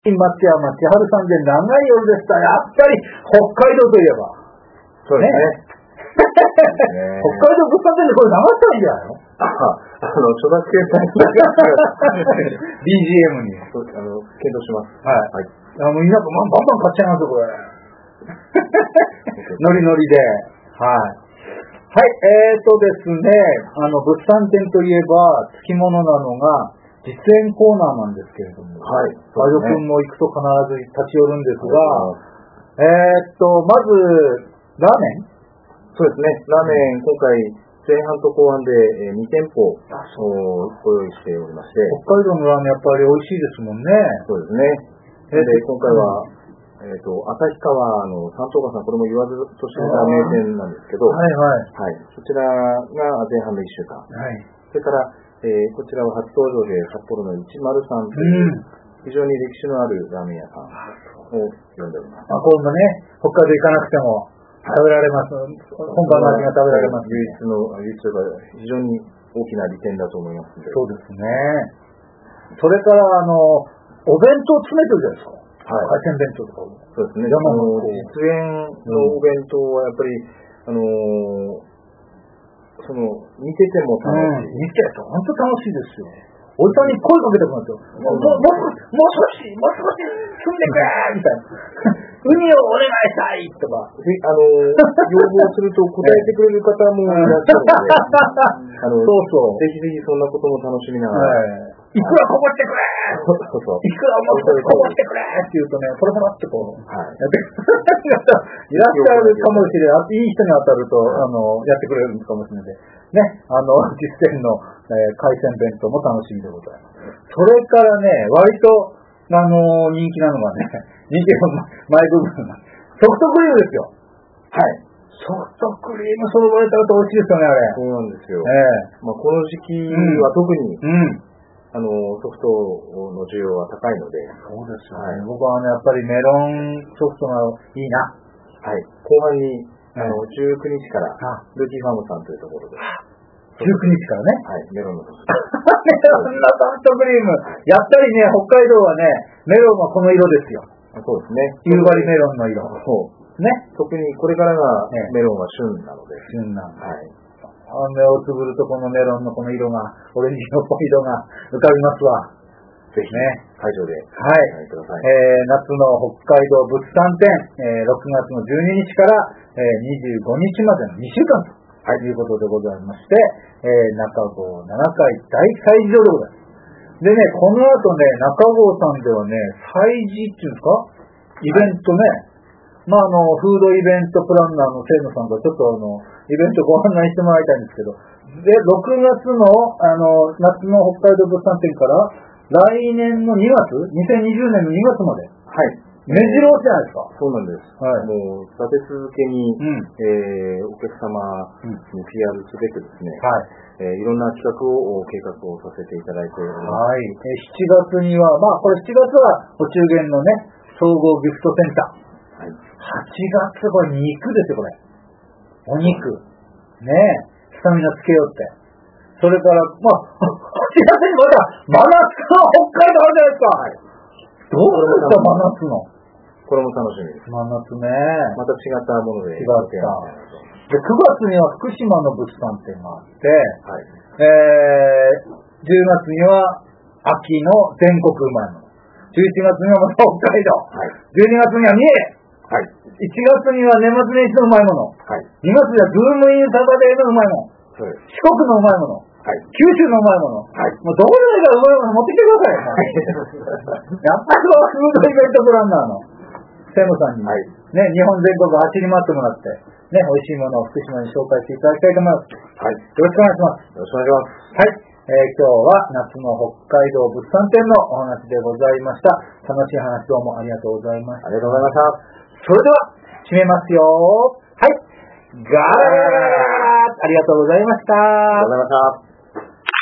松山千春さんで長い夜でした。やっぱり北海道といえば。 そうですね。 北海道物産展でこれ流したらいいんじゃないの？ 著作権 BGM に。 検討します。 はい。皆さんバンバン買っちゃいますよ、これ。ノリノリで。はい。はい、ですね、物産展といえば、つきものなのが、実演コーナーなんですけれども、 はい。 バイド君も行くと必ず立ち寄るんですが、まず、ラーメン？ そうですね、ラーメン、今回、前半と後半で2店舗ご用意しておりまして。 北海道のラーメンやっぱり美味しいですもんね。 そうですね。で、今回は、旭川の三東川さん、これも言わずと知れた名店なんですけど、 はいはい。 はい。そちらが前半の1週間。 はい。 それから、こちらは初登場で札幌の103という非常に歴史のあるラーメン屋さんを呼んでおります。 今度ね、北海道行かなくても食べられます。本場の味が食べられます、 唯一が非常に大きな利点だと思いますので。 そうですね。それから、お弁当詰めてるじゃないですか。はい。海鮮弁当とかも。 そうですね。実演のお弁当はやっぱり、見てても楽しい。 見てて本当楽しいですよ。おじさんに声かけたくなってもう少し住んでくれみたいな。ウニをお願いしたいとか。 要望すると答えてくれる方もいらっしゃるので、 そう。 ぜひぜひそんなことも楽しみながら。 いくらこぼしてくれいくらもう少しこぼしてくれって言うとね、ポロポロってこう、やってくれるいらっしゃるかもしれない。いい人に当たると、やってくれるかもしれないで。ね、実践の、海鮮弁当も楽しみでございます。それからね、割と、人気なのがね、人気のマイ部分が、ソフトクリームですよ。はい。ソフトクリーム揃えたら美味しいですよね、あれ。 そうなんですよ。この時期は特に、ソフトの需要は高いので。 そうですよね。僕はね、やっぱりメロンソフトがいいな。 はい。後半に、19日から、ルーキーファームさんというところで。 19日からね。 はい。メロンのソフト。 メロンのソフトクリーム。やっぱりね、北海道はね、メロンはこの色ですよ。 そうですね。 夕張メロンの色。 そう。 ね。 特にこれからがメロンは旬なので。 旬なんで。 はい。 目をつぶるとこのメロンのこの色が、オレンジのこの色が浮かびますわ。 ぜひね、会場ではい。夏の北海道物産展、6月の12日から25日までの2週間ということでございまして、中郷7階大祭場でございます。でね、この後ね、中郷さんではね、祭事っていうんですかイベントね、フードイベントプランナーの清野さんがちょっとイベントご案内してもらいたいんですけど、で、6月の、夏の北海道物産展から、来年の2月 ?2020 年の2月まで。はい。目白押しじゃないですか。 そうなんです。はい。もう、立て続けに、お客様に PR すべくですね、はい。いろんな企画を計画をさせていただいております。 はい。7月には、これ7月は、お中元のね、総合ギフトセンター。8月これ肉ですよ、これ。お肉。ねえ。スタミナつけようって。それから、8月にまだ、真夏の北海道あるじゃないですか。どうですか、真夏の。 これも楽しみです。 真夏ね。 また違ったもので。 違った。で、9月には福島の物産展があって、はい。10月には秋の全国うまいもの。11月にはまた北海道。はい。12月には三重。はい。1月には年末年始のうまいもの。はい。2月にはズームインサタデーのうまいもの。はい。四国のうまいもの。はい。九州のうまいもの。はい。もうどこでもいいからうまいもの持ってきてください。やっぱりフードイベントプランナーの清野さんに、はい。ね、日本全国走り回ってもらって、ね、美味しいものを福島に紹介していただきたいと思います。はい。よろしくお願いします。 よろしくお願いします。 はい。今日は夏の北海道物産展のお話でございました。楽しい話どうもありがとうございました。 ありがとうございました。 それでは、締めますよ。はい。ガラガラガラガラありがとうございました。 ありがとうございました。